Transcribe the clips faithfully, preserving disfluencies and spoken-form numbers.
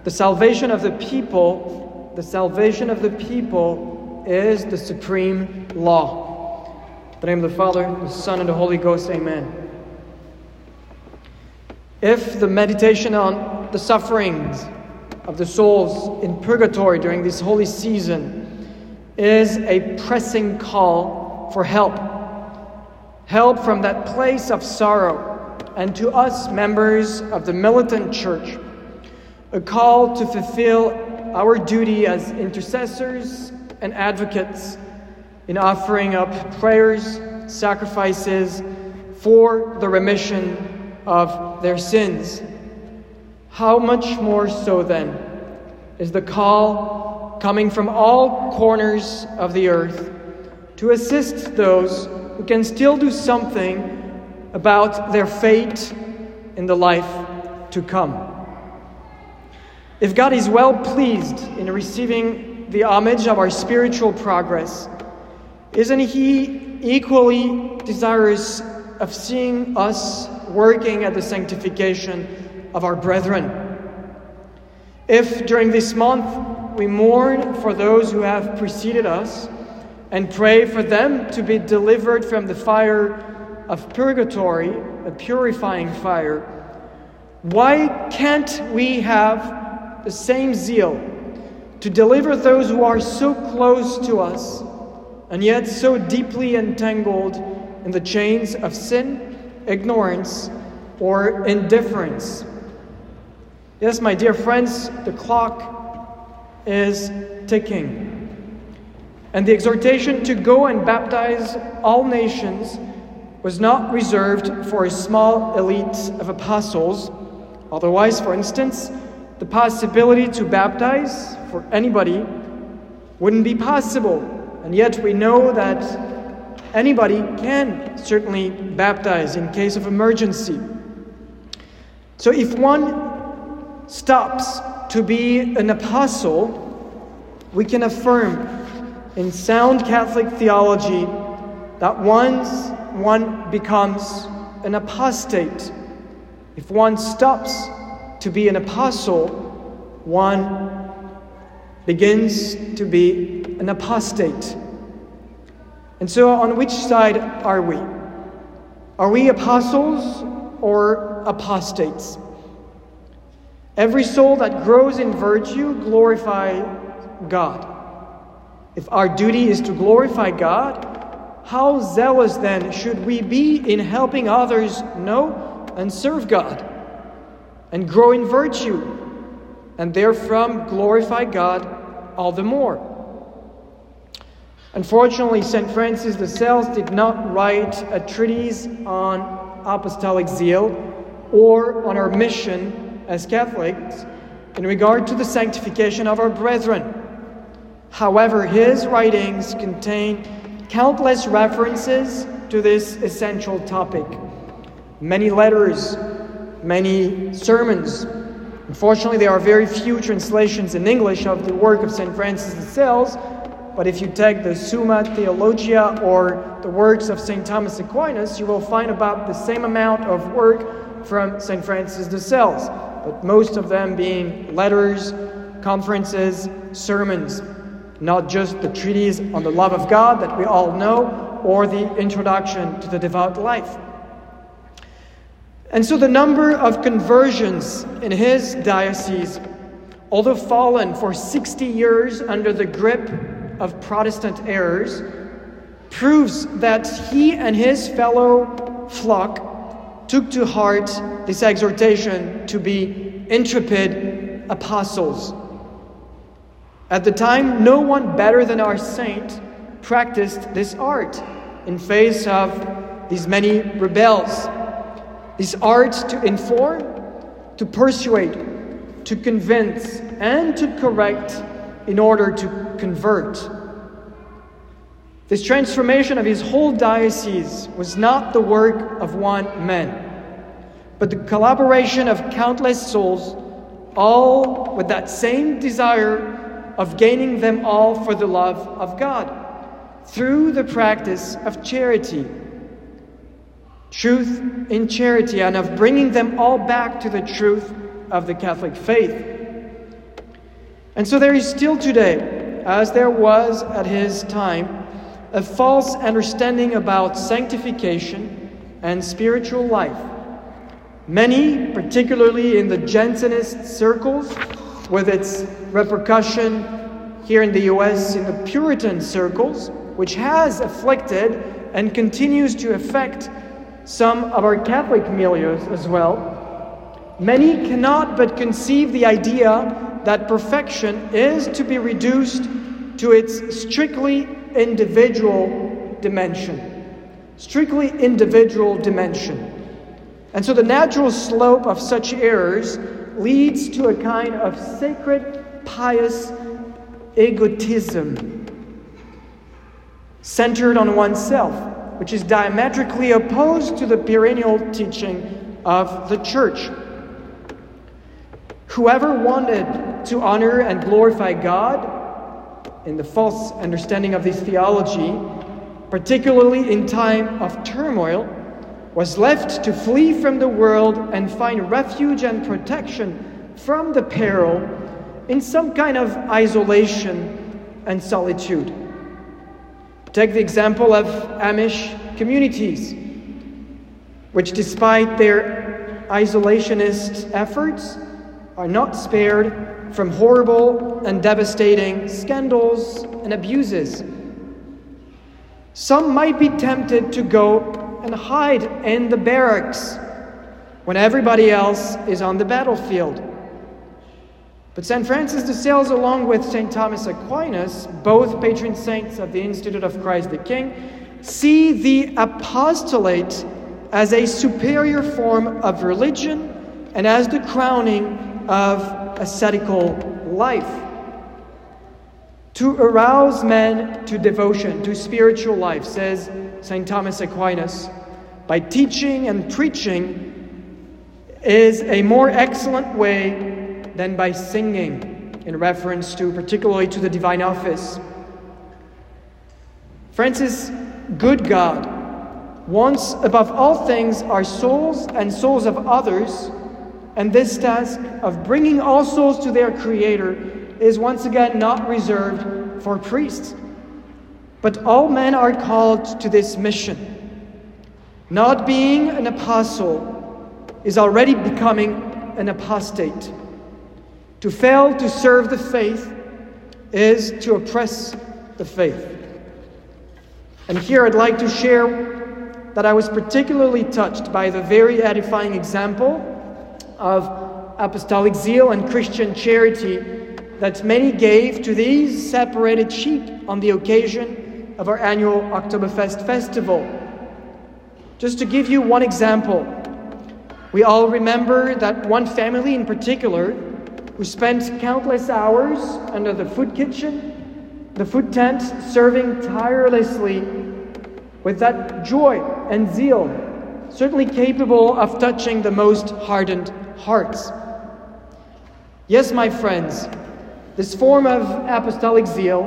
The salvation of the people, the salvation of the people is the supreme law. In the name of the Father, the Son, and the Holy Ghost, amen. If the meditation on the sufferings of the souls in purgatory during this holy season is a pressing call for help, help from that place of sorrow, and to us members of the militant church, a call to fulfill our duty as intercessors and advocates in offering up prayers, sacrifices for the remission of their sins. How much more so then is the call coming from all corners of the earth to assist those who can still do something about their fate in the life to come. If God is well pleased in receiving the homage of our spiritual progress, isn't He equally desirous of seeing us working at the sanctification of our brethren? If during this month we mourn for those who have preceded us and pray for them to be delivered from the fire of purgatory, a purifying fire, why can't we have the same zeal to deliver those who are so close to us and yet so deeply entangled in the chains of sin, ignorance, or indifference? Yes, my dear friends, the clock is ticking. And the exhortation to go and baptize all nations was not reserved for a small elite of apostles. Otherwise, for instance, the possibility to baptize for anybody wouldn't be possible. And yet we know that anybody can certainly baptize in case of emergency. So if one stops to be an apostle, we can affirm in sound Catholic theology that once one becomes an apostate. If one stops to be an apostle, one begins to be an apostate. And so on which side are we? Are we apostles or apostates? Every soul that grows in virtue glorifies God. If our duty is to glorify God, how zealous then should we be in helping others know and serve God and grow in virtue, and therefrom glorify God all the more? Unfortunately, Saint Francis de Sales did not write a treatise on apostolic zeal or on our mission as Catholics in regard to the sanctification of our brethren. However, his writings contain countless references to this essential topic. Many letters, many sermons. Unfortunately, there are very few translations in English of the work of Saint Francis de Sales, but if you take the Summa Theologia or the works of Saint Thomas Aquinas, you will find about the same amount of work from Saint Francis de Sales, but most of them being letters, conferences, sermons, not just the treatise on the love of God that we all know, or the introduction to the devout life. And so the number of conversions in his diocese, although fallen for sixty years under the grip of Protestant errors, proves that he and his fellow flock took to heart this exhortation to be intrepid apostles. At the time, no one better than our saint practiced this art in face of these many rebels. This art to inform, to persuade, to convince, and to correct in order to convert. This transformation of his whole diocese was not the work of one man, but the collaboration of countless souls, all with that same desire of gaining them all for the love of God, through the practice of charity, truth in charity, and of bringing them all back to the truth of the Catholic faith. And so there is still today, as there was at his time, a false understanding about sanctification and spiritual life. Many, particularly in the Jansenist circles, with its repercussion here in the U S in the Puritan circles, which has afflicted and continues to affect some of our Catholic milieux as well, many cannot but conceive the idea that perfection is to be reduced to its strictly individual dimension. Strictly individual dimension. And so the natural slope of such errors leads to a kind of sacred, pious egotism centered on oneself, which is diametrically opposed to the perennial teaching of the Church. Whoever wanted to honor and glorify God in the false understanding of this theology, particularly in time of turmoil, was left to flee from the world and find refuge and protection from the peril in some kind of isolation and solitude. Take the example of Amish communities, which despite their isolationist efforts are not spared from horrible and devastating scandals and abuses. Some might be tempted to go and hide in the barracks when everybody else is on the battlefield. But Saint Francis de Sales, along with Saint Thomas Aquinas, both patron saints of the Institute of Christ the King, see the apostolate as a superior form of religion and as the crowning of ascetical life. To arouse men to devotion, to spiritual life, says Saint Thomas Aquinas, by teaching and preaching is a more excellent way than by singing, in reference to particularly to the divine office. Francis, good God, wants above all things our souls and souls of others, and this task of bringing all souls to their Creator is once again not reserved for priests. But all men are called to this mission. Not being an apostle is already becoming an apostate. To fail to serve the faith is to oppress the faith. And here I'd like to share that I was particularly touched by the very edifying example of apostolic zeal and Christian charity that many gave to these separated sheep on the occasion of our annual Oktoberfest festival. Just to give you one example, we all remember that one family in particular who spent countless hours under the food kitchen, the food tent, serving tirelessly with that joy and zeal, certainly capable of touching the most hardened hearts. Yes, my friends, this form of apostolic zeal,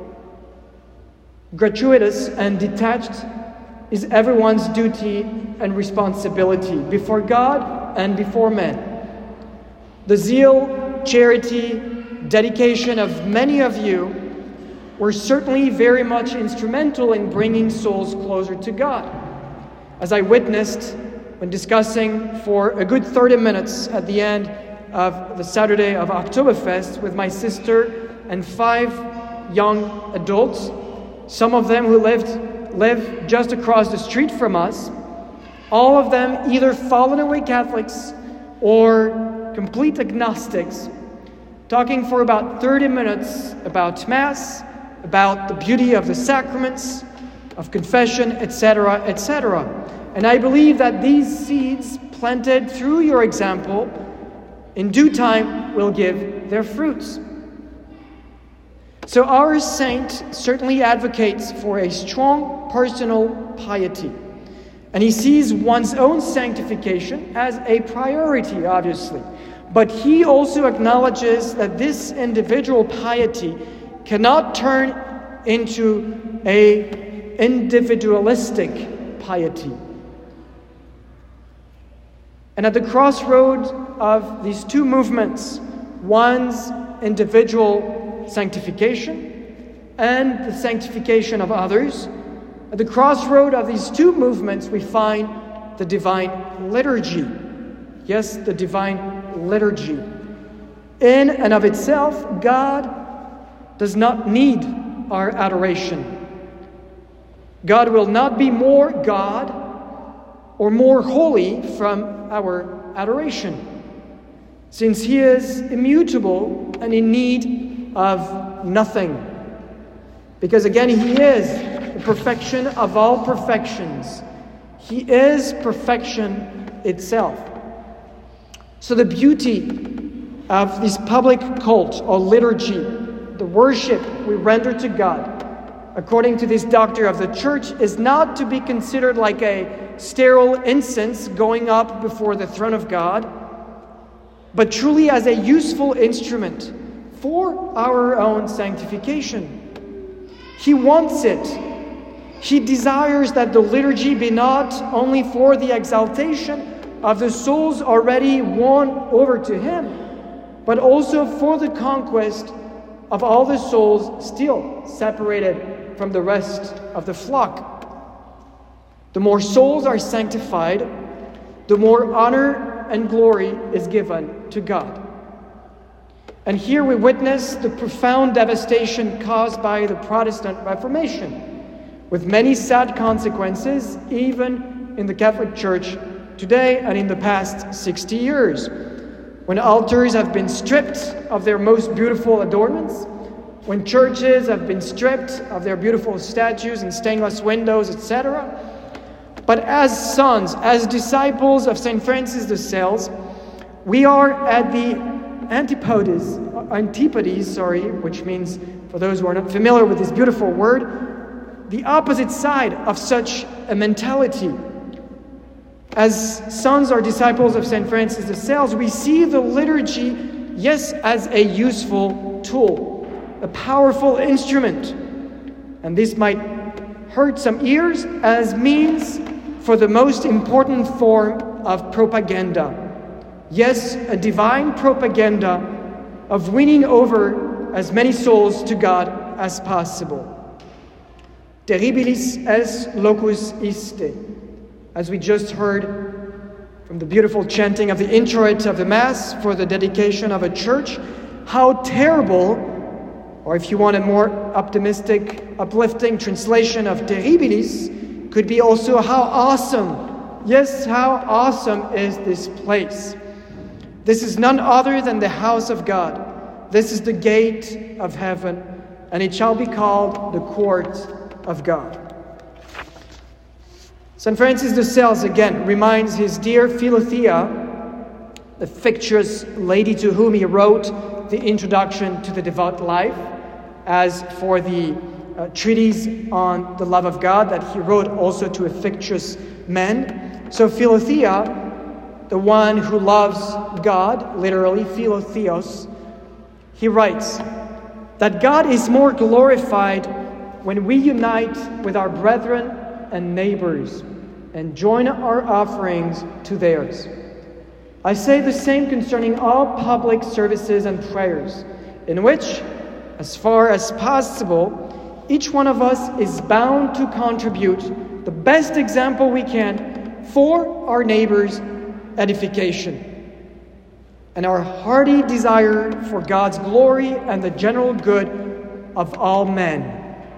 gratuitous and detached, is everyone's duty and responsibility before God and before men. The zeal, charity, dedication of many of you were certainly very much instrumental in bringing souls closer to God. As I witnessed when discussing for a good thirty minutes at the end of the Saturday of Oktoberfest with my sister and five young adults, some of them who lived live just across the street from us, all of them either fallen away Catholics or complete agnostics, talking for about thirty minutes about Mass, about the beauty of the sacraments, of confession, et cetera, et cetera. And I believe that these seeds planted through your example in due time will give their fruits. So our saint certainly advocates for a strong personal piety. And he sees one's own sanctification as a priority, obviously. But he also acknowledges that this individual piety cannot turn into a individualistic piety. And at the crossroads of these two movements, one's individual sanctification and the sanctification of others, at the crossroad of these two movements, we find the divine liturgy. Yes, the divine liturgy. In and of itself, God does not need our adoration. God will not be more God or more holy from our adoration, since He is immutable and in need of nothing. Because again, He is the perfection of all perfections. He is perfection itself. So the beauty of this public cult or liturgy, the worship we render to God, according to this doctor of the church, is not to be considered like a sterile incense going up before the throne of God, but truly as a useful instrument for our own sanctification. He wants it. He desires that the liturgy be not only for the exaltation of the souls already won over to Him, but also for the conquest of all the souls still separated from the rest of the flock. The more souls are sanctified, the more honor and glory is given to God. And here we witness the profound devastation caused by the Protestant Reformation, with many sad consequences, even in the Catholic Church today and in the past sixty years, when altars have been stripped of their most beautiful adornments, when churches have been stripped of their beautiful statues and stainless windows, et cetera. But as sons, as disciples of Saint Francis de Sales, we are at the antipodes, antipodes, sorry, which means, for those who are not familiar with this beautiful word, the opposite side of such a mentality. As sons or disciples of Saint Francis de Sales, we see the liturgy, yes, as a useful tool, a powerful instrument. And this might hurt some ears as means for the most important form of propaganda. Yes, a divine propaganda of winning over as many souls to God as possible. Terribilis es locus iste. As we just heard from the beautiful chanting of the introit of the Mass for the dedication of a church, how terrible, or if you want a more optimistic, uplifting translation of terribilis, could be also how awesome, yes, how awesome is this place. This is none other than the house of God. This is the gate of heaven, and it shall be called the court of God. Saint Francis de Sales again reminds his dear Philothea, the fictitious lady to whom he wrote the introduction to the devout life, as for the uh, treatise on the love of God that he wrote also to a fictitious man. So Philothea, the one who loves God, literally Philotheos, he writes that God is more glorified when we unite with our brethren and neighbors and join our offerings to theirs. I say the same concerning all public services and prayers, in which, as far as possible, each one of us is bound to contribute the best example we can for our neighbor's edification, and our hearty desire for God's glory and the general good of all men.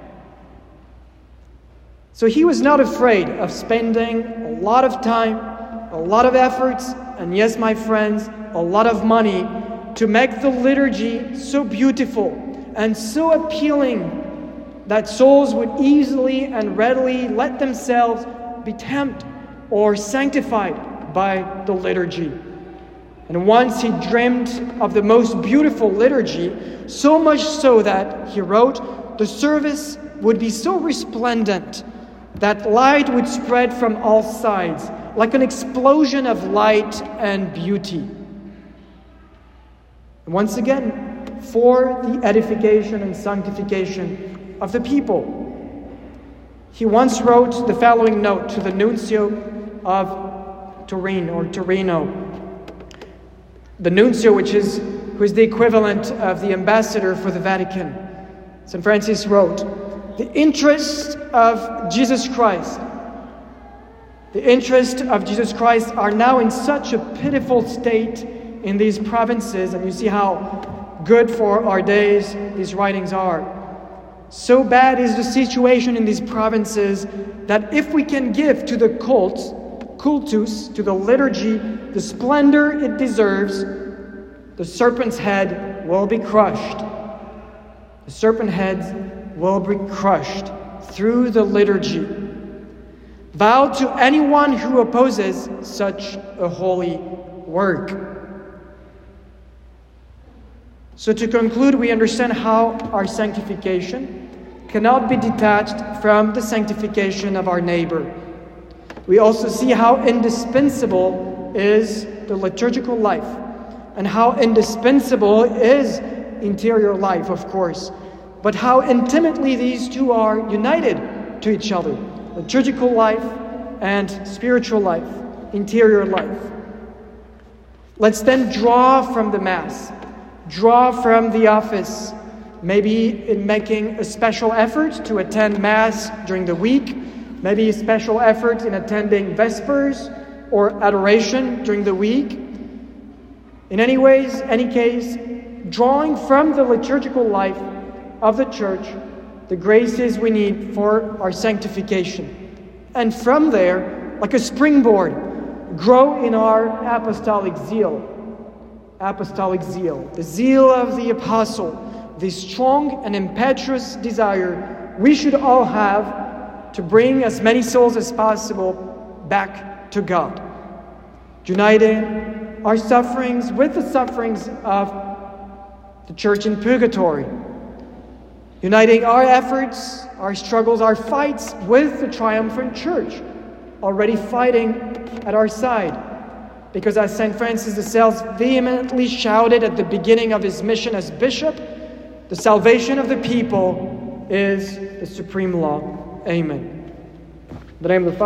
So he was not afraid of spending a lot of time, a lot of efforts, and yes, my friends, a lot of money to make the liturgy so beautiful and so appealing that souls would easily and readily let themselves be tempted or sanctified by the liturgy. And once he dreamed of the most beautiful liturgy, so much so that, he wrote, the service would be so resplendent that light would spread from all sides, like an explosion of light and beauty. And once again, for the edification and sanctification of the people. He once wrote the following note to the nuncio of Turin or Torino. The nuncio, which is who is the equivalent of the ambassador for the Vatican. Saint Francis wrote, "The interest of Jesus Christ, the interest of Jesus Christ are now in such a pitiful state in these provinces," and you see how good for our days these writings are. "So bad is the situation in these provinces that if we can give to the cult, cultus, to the liturgy, the splendor it deserves, the serpent's head will be crushed. The serpent heads will be crushed through the liturgy. Vow to anyone who opposes such a holy work." So to conclude, we understand how our sanctification cannot be detached from the sanctification of our neighbor. We also see how indispensable is the liturgical life, and how indispensable is interior life, of course, but how intimately these two are united to each other: liturgical life and spiritual life, interior life. Let's then draw from the Mass, draw from the office, maybe in making a special effort to attend Mass during the week, maybe a special effort in attending Vespers or adoration during the week. In any ways, any case, drawing from the liturgical life of the Church the graces we need for our sanctification. And from there, like a springboard, grow in our apostolic zeal. Apostolic zeal, the zeal of the apostle, the strong and impetuous desire we should all have to bring as many souls as possible back to God, uniting our sufferings with the sufferings of the Church in purgatory, uniting our efforts, our struggles, our fights with the triumphant Church, already fighting at our side. Because as Saint Francis de Sales vehemently shouted at the beginning of his mission as bishop, the salvation of the people is the supreme law. Amen. In the name of the Father,